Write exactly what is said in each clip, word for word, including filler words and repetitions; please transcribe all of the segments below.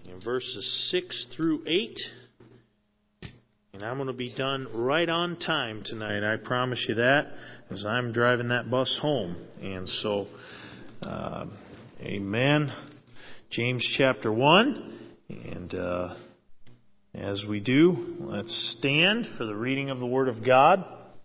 in verses six through eight. And I'm going to be done right on time tonight. I promise you that, as I'm driving that bus home. And so, uh, amen. James chapter one. And uh, as we do, let's stand for the reading of the Word of God.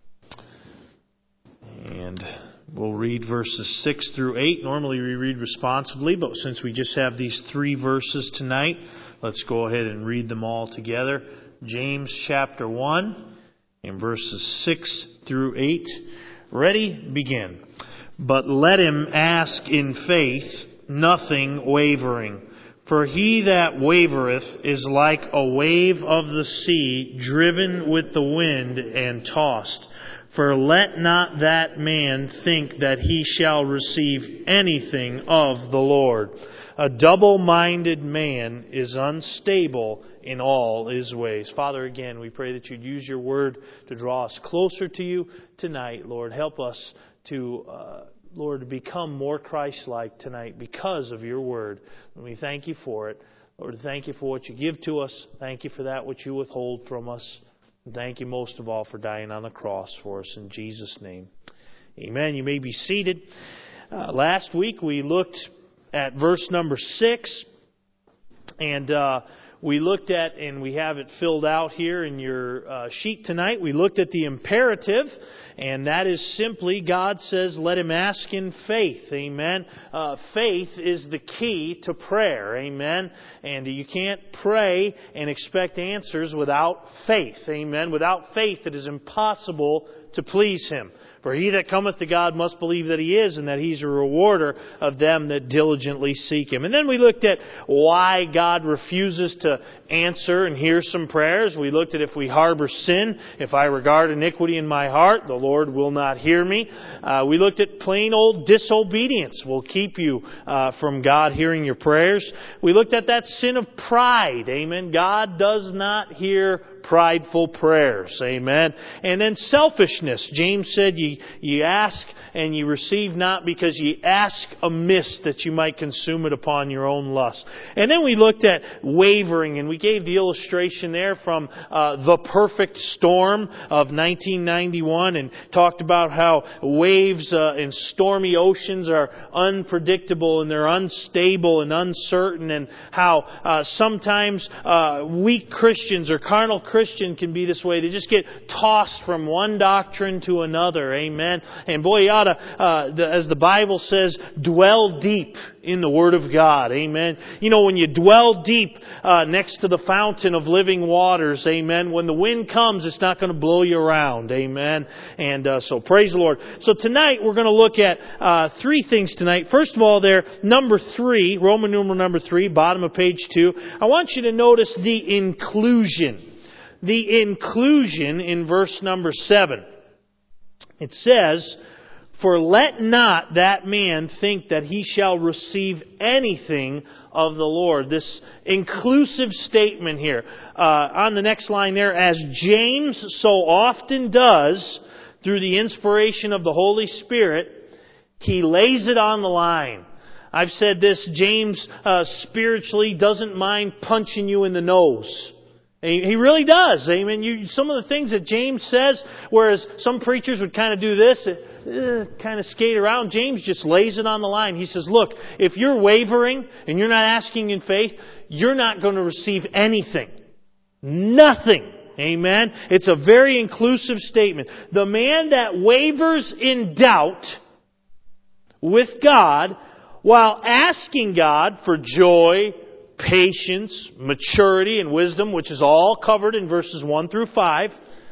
And we'll read verses six through eight. Normally we read responsively, but since we just have these three verses tonight, let's go ahead and read them all together. James chapter one and verses six through eight. Ready? Begin. But let him ask in faith, nothing wavering. For he that wavereth is like a wave of the sea, driven with the wind and tossed. For let not that man think that he shall receive anything of the Lord. A double-minded man is unstable in all his ways. Father, again, we pray that you'd use your word to draw us closer to you tonight, Lord. Help us to, uh, Lord, to become more Christ-like tonight because of your word. And we thank you for it. Lord, thank you for what you give to us. Thank you for that which you withhold from us. And thank you most of all for dying on the cross for us in Jesus' name. Amen. You may be seated. Uh, last week we looked at verse number six, and uh, we looked at, and we have it filled out here in your uh, sheet tonight, we looked at the imperative, and that is simply, God says, let him ask in faith. Amen. Uh, faith is the key to prayer. Amen. And you can't pray and expect answers without faith. Amen. Without faith, it is impossible to please him. For he that cometh to God must believe that he is, and that he's a rewarder of them that diligently seek him. And then we looked at why God refuses to answer and hear some prayers. We looked at if we harbor sin, if I regard iniquity in my heart, the Lord will not hear me. Uh, we looked at plain old disobedience will keep you uh, from God hearing your prayers. We looked at that sin of pride. Amen. God does not hear prideful prayers. Amen. And then selfishness. James said, ye, ye ask and ye receive not because ye ask amiss that you might consume it upon your own lust. And then we looked at wavering, and we gave the illustration there from uh, The Perfect Storm of nineteen ninety-one, and talked about how waves uh, in stormy oceans are unpredictable and they're unstable and uncertain, and how uh, sometimes uh, weak Christians or carnal Christian can be this way. They just get tossed from one doctrine to another. Amen. And boy, you ought to, uh, the, as the Bible says, dwell deep in the Word of God. Amen. You know, when you dwell deep uh, next to the fountain of living waters, amen, when the wind comes, it's not going to blow you around. Amen. And uh, so praise the Lord. So tonight we're going to look at uh, three things tonight. First of all, there, number three, Roman numeral number three, bottom of page two. I want you to notice the inclusion. The inclusion in verse number seven. It says, for let not that man think that he shall receive anything of the Lord. This inclusive statement here. Uh, on the next line there, as James so often does, through the inspiration of the Holy Spirit, he lays it on the line. I've said this, James uh, spiritually doesn't mind punching you in the nose. He really does. Amen. You, some of the things that James says, whereas some preachers would kind of do this, uh, kind of skate around, James just lays it on the line. He says, look, if you're wavering and you're not asking in faith, you're not going to receive anything. Nothing. Amen. It's a very inclusive statement. The man that wavers in doubt with God while asking God for joy, patience, maturity, and wisdom, which is all covered in verses one through five,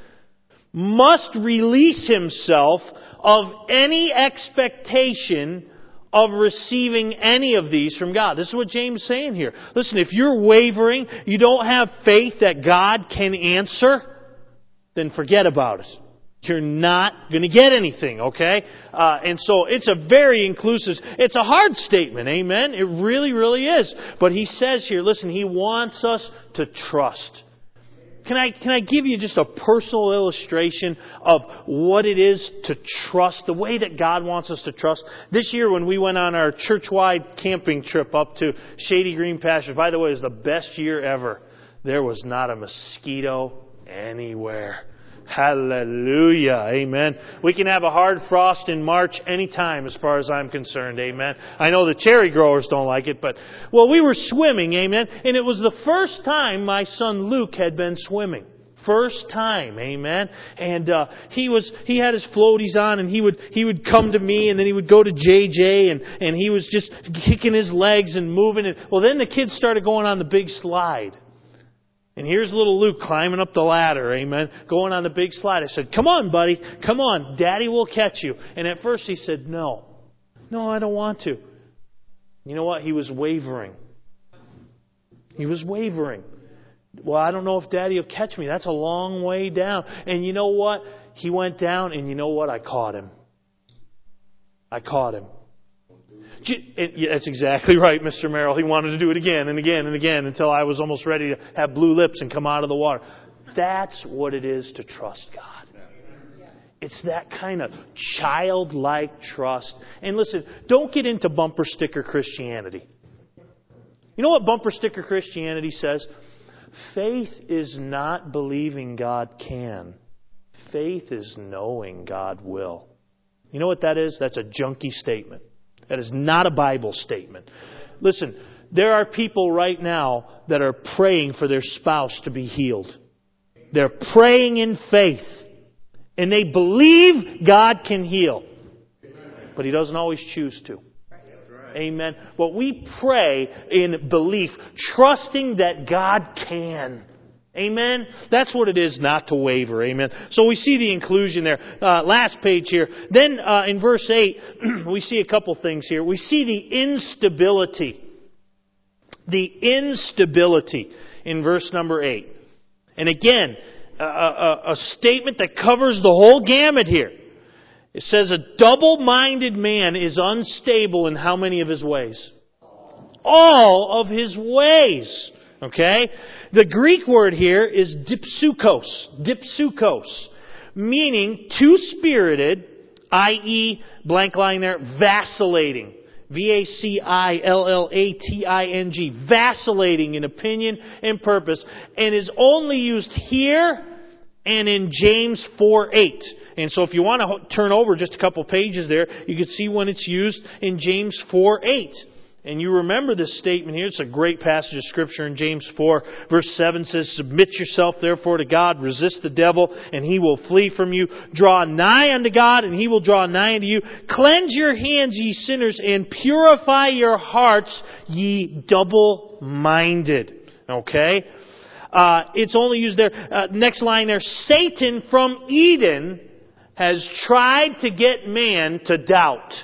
must release himself of any expectation of receiving any of these from God. This is what James is saying here. Listen, if you're wavering, you don't have faith that God can answer, then forget about it. You're not going to get anything, okay? Uh, and so it's a very inclusive, it's a hard statement, amen? It really, really is. But he says here, listen, he wants us to trust. can I can I give you just a personal illustration of what it is to trust, the way that God wants us to trust? This year when we went on our church-wide camping trip up to Shady Green Pastures, by the way, it was the best year ever. There was not a mosquito anywhere. Hallelujah. Amen. We can have a hard frost in March anytime as far as I'm concerned. Amen. I know the cherry growers don't like it, but, well, we were swimming. Amen. And it was the first time my son Luke had been swimming. First time, amen. And uh, he was he had his floaties on, and he would he would come to me, and then he would go to J J, and and he was just kicking his legs and moving. And well, then the kids started going on the big slide. And here's little Luke climbing up the ladder, amen, going on the big slide. I said, come on, buddy, come on, Daddy will catch you. And at first he said, no, no, I don't want to. You know what? He was wavering. He was wavering. Well, I don't know if Daddy will catch me. That's a long way down. And you know what? He went down, and you know what? I caught him. I caught him. That's exactly right, Mister Merrill. He wanted to do it again and again and again until I was almost ready to have blue lips and come out of the water. That's what it is to trust God. It's that kind of childlike trust. And listen, don't get into bumper sticker Christianity. You know what bumper sticker Christianity says? Faith is not believing God can. Faith is knowing God will. You know what that is? That's a junky statement. That is not a Bible statement. Listen, there are people right now that are praying for their spouse to be healed. They're praying in faith. And they believe God can heal. But He doesn't always choose to. Amen. But we pray in belief, trusting that God can. Amen. That's what it is not to waver. Amen. So we see the inclusion there. Uh, last page here. Then uh, in verse eight, we see a couple things here. We see the instability. The instability in verse number eight. And again, a, a, a statement that covers the whole gamut here. It says a double-minded man is unstable in how many of his ways? All of his ways. Okay? The Greek word here is dipsukos. Dipsukos. Meaning two-spirited, that is, blank line there, vacillating. V A C I L L A T I N G. Vacillating in opinion and purpose. And is only used here and in James four eight. And so if you want to turn over just a couple pages there, you can see when it's used in James four eight. And you remember this statement here. It's a great passage of Scripture in James four. Verse seven says, submit yourself therefore to God. Resist the devil, and he will flee from you. Draw nigh unto God, and he will draw nigh unto you. Cleanse your hands, ye sinners, and purify your hearts, ye double-minded. Okay? Uh, it's only used there. Uh, next line there. Satan from Eden has tried to get man to doubt.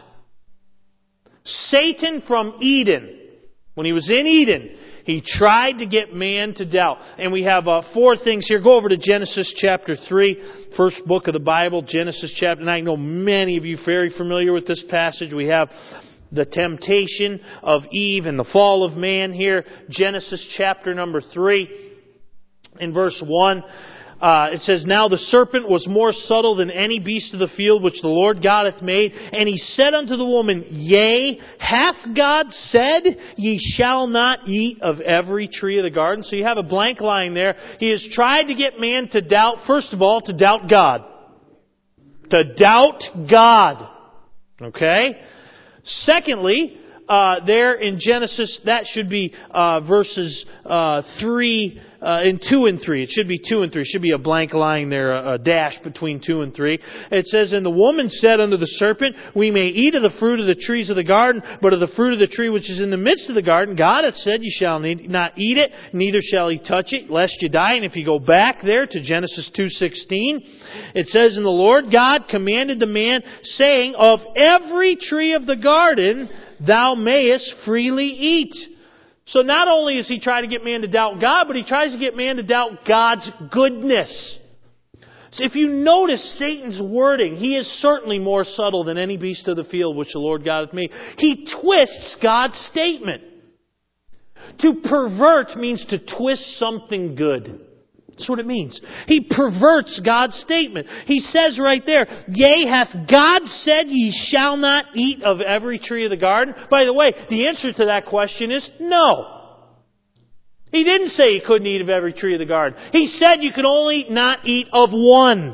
Satan from Eden, when he was in Eden, he tried to get man to doubt. And we have uh, four things here. Go over to Genesis chapter three, first book of the Bible, Genesis chapter nine. I know many of you are very familiar with this passage. We have the temptation of Eve and the fall of man here. Genesis chapter number three, in verse one. Uh, it says, now the serpent was more subtle than any beast of the field which the Lord God hath made. And he said unto the woman, yea, hath God said, ye shall not eat of every tree of the garden? So you have a blank line there. He has tried to get man to doubt, first of all, to doubt God. To doubt God. Okay? Secondly, uh, there in Genesis, that should be uh, verses uh, three Uh, in two and three. It should be two and three. It should be a blank line there, a, a dash between two and three. It says, and the woman said unto the serpent, we may eat of the fruit of the trees of the garden, but of the fruit of the tree which is in the midst of the garden, God hath said, you shall not eat it, neither shall ye touch it, lest you die. And if you go back there to Genesis two sixteen, it says, and the Lord God commanded the man, saying, of every tree of the garden thou mayest freely eat. So not only does he try to get man to doubt God, but he tries to get man to doubt God's goodness. So if you notice Satan's wording, he is certainly more subtle than any beast of the field which the Lord God hath made. He twists God's statement. To pervert means to twist something good. That's what it means. He perverts God's statement. He says right there, yea, hath God said ye shall not eat of every tree of the garden? By the way, the answer to that question is no. He didn't say you couldn't eat of every tree of the garden. He said you could only not eat of one.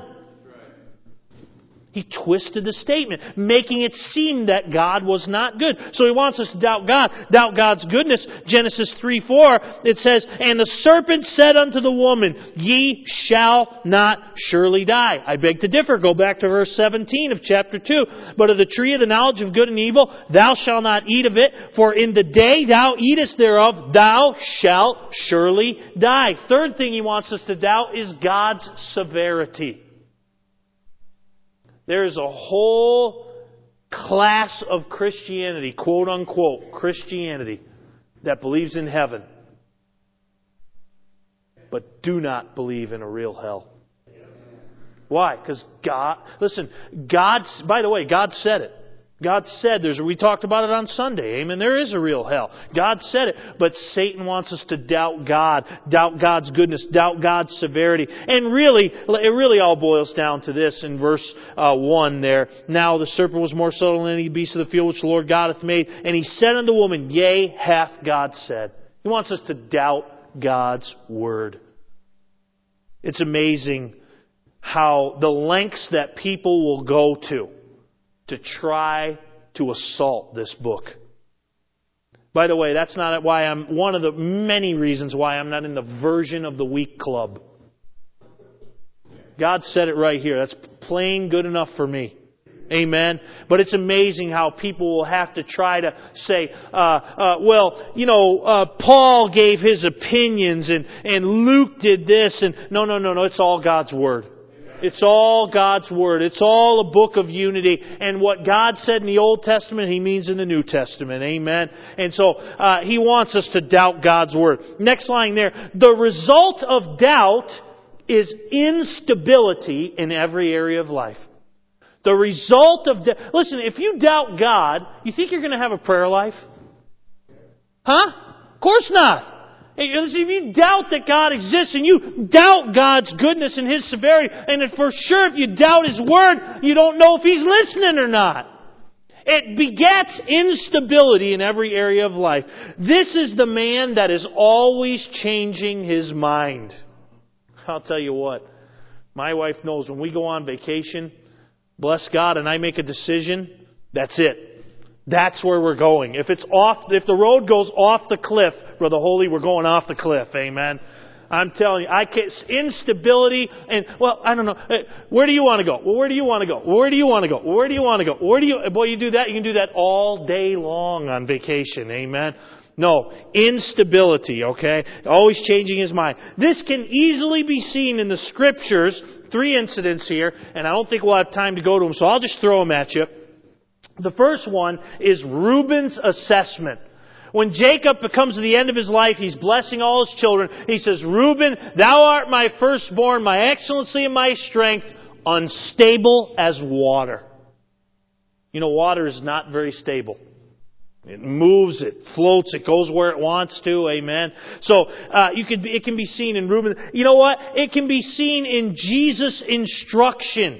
He twisted the statement, making it seem that God was not good. So he wants us to doubt God, doubt God's goodness. Genesis three four, it says, and the serpent said unto the woman, ye shall not surely die. I beg to differ. Go back to verse seventeen of chapter two. But of the tree of the knowledge of good and evil, thou shalt not eat of it, for in the day thou eatest thereof, thou shalt surely die. Third thing he wants us to doubt is God's severity. There is a whole class of Christianity, quote unquote, Christianity, that believes in heaven, but do not believe in a real hell. Why? Because God, listen, God, by the way, God said it. God said, there's, we talked about it on Sunday, amen, there is a real hell. God said it, but Satan wants us to doubt God, doubt God's goodness, doubt God's severity. And really, it really all boils down to this in verse uh, one there. Now the serpent was more subtle than any beast of the field which the Lord God hath made. And he said unto the woman, yea, hath God said. He wants us to doubt God's word. It's amazing how the lengths that people will go to to try to assault this book. By the way, that's not why I'm, one of the many reasons why I'm not in the version of the week club. God said it right here. That's plain good enough for me. Amen. But it's amazing how people will have to try to say, uh, uh, well, you know, uh, Paul gave his opinions and, and Luke did this. And no, no, no, no. It's all God's Word. It's all God's Word. It's all a book of unity. And what God said in the Old Testament, He means in the New Testament. Amen. And so uh, He wants us to doubt God's Word. Next line there. The result of doubt is instability in every area of life. The result of doubt. Listen, if you doubt God, you think you're going to have a prayer life? Huh? Of course not. If you doubt that God exists and you doubt God's goodness and His severity, and if for sure if you doubt His Word, you don't know if He's listening or not. It begets instability in every area of life. This is the man that is always changing his mind. I'll tell you what, my wife knows when we go on vacation, bless God, and I make a decision, that's it. That's where we're going. If it's off, if the road goes off the cliff, Brother Holy, we're going off the cliff. Amen. I'm telling you, I can't, instability and, well, I don't know. Where do you want to go? Well, where do you want to go? Well, where do you want to go? Well, where do you want to go? Where do you, boy, you do that, you can do that all day long on vacation. Amen. No, instability, okay? Always changing his mind. This can easily be seen in the Scriptures. Three incidents here, and I don't think we'll have time to go to them, so I'll just throw them at you. The first one is Reuben's assessment. When Jacob comes to the end of his life, he's blessing all his children. He says, Reuben, thou art my firstborn, my excellency and my strength, unstable as water. You know, water is not very stable. It moves, it floats, it goes where it wants to. Amen. So uh, you could, it can be seen in Reuben. You know what? It can be seen in Jesus' instruction.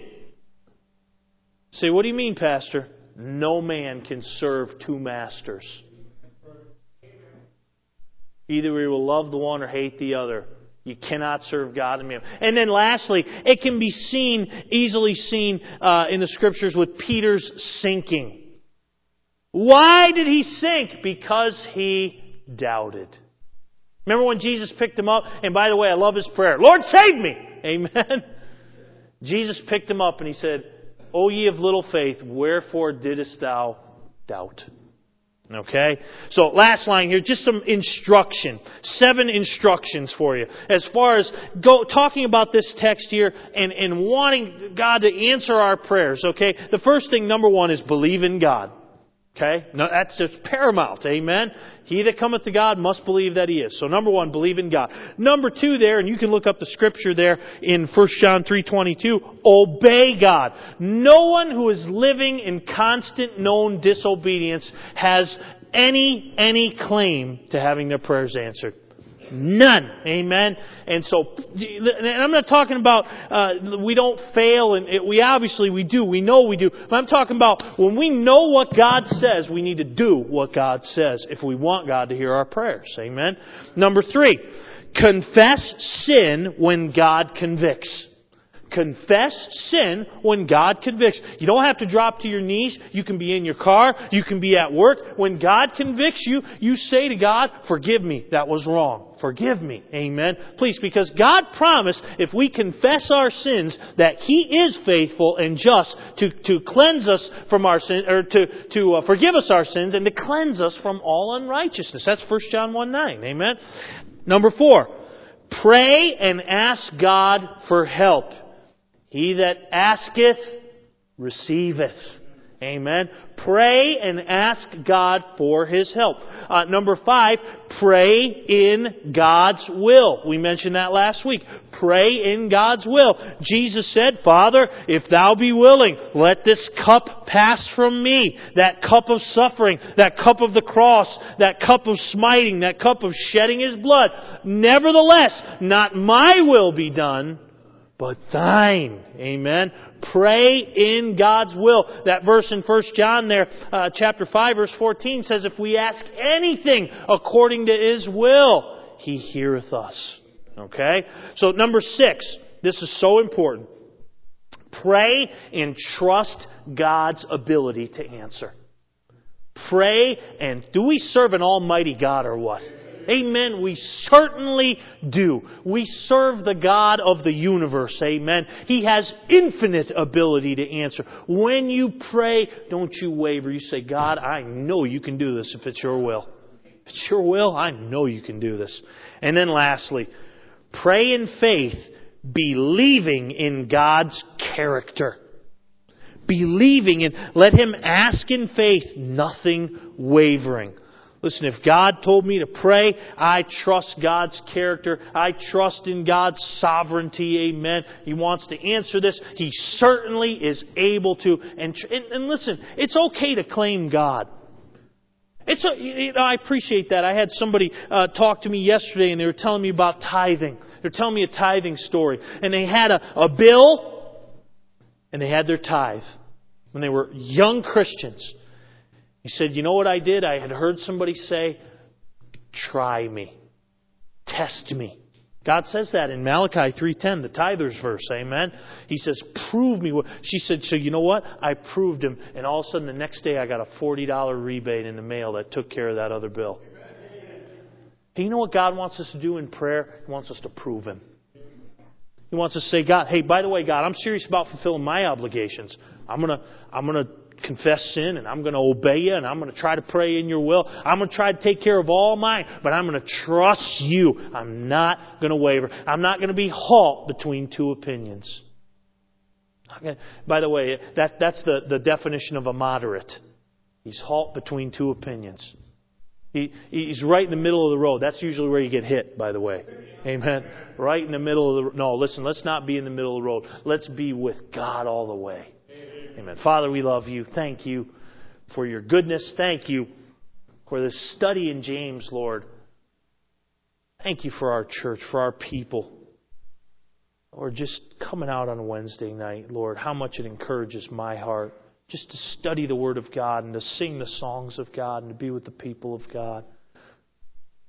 Say, what do you mean, Pastor? No man can serve two masters. Either we will love the one or hate the other. You cannot serve God and man. And then lastly, it can be seen, easily seen uh, in the Scriptures with Peter's sinking. Why did he sink? Because he doubted. Remember when Jesus picked him up? And by the way, I love his prayer. Lord, save me! Amen. Jesus picked him up and he said, O ye of little faith, wherefore didst thou doubt? Okay? So last line here, just some instruction. Seven instructions for you. As far as go talking about this text here and, and wanting God to answer our prayers. Okay? The first thing, number one, is believe in God. Okay? No, that's just paramount. Amen? He that cometh to God must believe that He is. So number one, believe in God. Number two there, and you can look up the scripture there in First John three twenty-two, obey God. No one who is living in constant known disobedience has any, any claim to having their prayers answered. None. Amen. And so, and I'm not talking about uh, we don't fail, and it, we obviously we do. We know we do. But I'm talking about when we know what God says, we need to do what God says if we want God to hear our prayers. Amen. Number three, confess sin when God convicts. Confess sin when God convicts. You don't have to drop to your knees. You can be in your car. You can be at work. When God convicts you, you say to God, forgive me, that was wrong. Forgive me. Amen. Please, because God promised if we confess our sins that He is faithful and just to, to cleanse us from our sins, or to, to uh, forgive us our sins and to cleanse us from all unrighteousness. That's First John one nine. Amen. Number four, pray and ask God for help. He that asketh, receiveth. Amen. Pray and ask God for His help. Uh, number five, pray in God's will. We mentioned that last week. Pray in God's will. Jesus said, Father, if Thou be willing, let this cup pass from me. That cup of suffering, that cup of the cross, that cup of smiting, that cup of shedding His blood. Nevertheless, not my will be done, but Thine. Amen. Pray in God's will. That verse in First John there, uh, chapter five, verse fourteen says, if we ask anything according to His will, He heareth us. Okay? So number six, this is so important. Pray and trust God's ability to answer. Pray and, do we serve an almighty God or what? Amen. We certainly do. We serve the God of the universe. Amen. He has infinite ability to answer. When you pray, don't you waver. You say, God, I know You can do this if it's Your will. If it's Your will, I know You can do this. And then lastly, pray in faith, believing in God's character. Believing in, let Him ask in faith, nothing wavering. Listen, if God told me to pray, I trust God's character. I trust in God's sovereignty. Amen. He wants to answer this. He certainly is able to. And, and, and listen, it's okay to claim God. It's a, you know, I appreciate that. I had somebody uh, talk to me yesterday, and they were telling me about tithing. They're telling me a tithing story. And they had a, a bill, and they had their tithe when they were young Christians. He said, you know what I did? I had heard somebody say, try me. Test me. God says that in Malachi three ten, the tither's verse. Amen. He says, prove me. She said, so you know what? I proved Him. And all of a sudden the next day I got a forty dollars rebate in the mail that took care of that other bill. Hey, you know what God wants us to do in prayer? He wants us to prove Him. He wants us to say, God, hey, by the way, God, I'm serious about fulfilling my obligations. I'm going to, I'm going to confess sin, and I'm going to obey You, and I'm going to try to pray in Your will. I'm going to try to take care of all mine, but I'm going to trust You. I'm not going to waver. I'm not going to be halt between two opinions. Okay. By the way, that, that's the, the definition of a moderate. He's halt between two opinions. He, he's right in the middle of the road. That's usually where you get hit, by the way. Amen. Right in the middle of the... No, listen, let's not be in the middle of the road. Let's be with God all the way. Amen. Father, we love You. Thank You for Your goodness. Thank You for this study in James, Lord. Thank You for our church, for our people. Lord, just coming out on a Wednesday night, Lord, how much it encourages my heart just to study the Word of God and to sing the songs of God and to be with the people of God.